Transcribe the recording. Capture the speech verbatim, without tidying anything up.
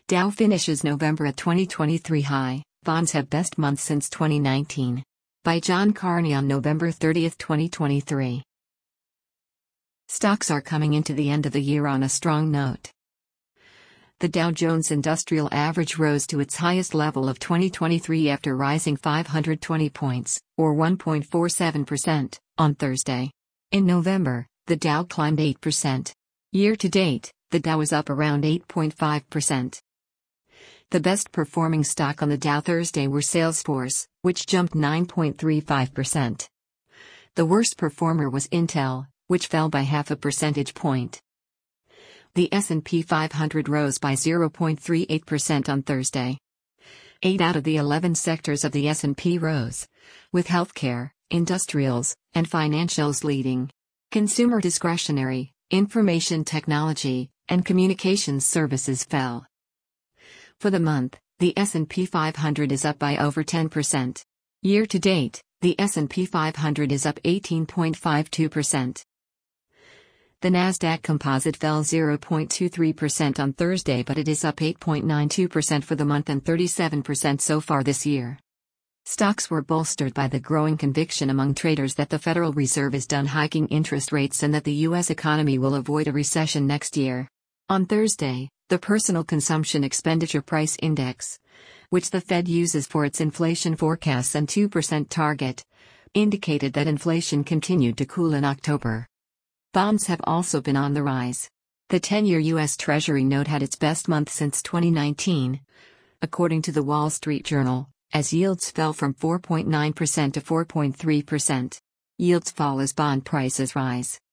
Dow finishes November at twenty twenty-three high, bonds have best month since twenty nineteen. By John Carney on November thirtieth, twenty twenty-three. Stocks are coming into the end of the year on a strong note. The Dow Jones Industrial Average rose to its highest level of twenty twenty-three after rising five hundred twenty points, or one point four seven percent, on Thursday. In November, the Dow climbed eight percent. Year to date, the Dow is up around eight point five percent. The best performing stock on the Dow Thursday were Salesforce, which jumped nine point three five percent. The worst performer was Intel, which fell by half a percentage point. The S and P five hundred rose by zero point three eight percent on Thursday. Eight out of the eleven sectors of the S and P rose, with healthcare, industrials, and financials leading. Consumer discretionary, information technology, and communications services fell. For the month, the S and P five hundred is up by over ten percent. Year to date, the S and P five hundred is up eighteen point five two percent. The Nasdaq Composite fell zero point two three percent on Thursday, but it is up eight point nine two percent for the month and thirty-seven percent so far this year. Stocks were bolstered by the growing conviction among traders that the Federal Reserve is done hiking interest rates and that the U S economy will avoid a recession next year. On Thursday, the Personal Consumption Expenditure Price Index, which the Fed uses for its inflation forecasts and two percent target, indicated that inflation continued to cool in October. Bonds have also been on the rise. The ten-year U S Treasury note had its best month since twenty nineteen, according to the Wall Street Journal, as yields fell from four point nine percent to four point three percent. Yields fall as bond prices rise.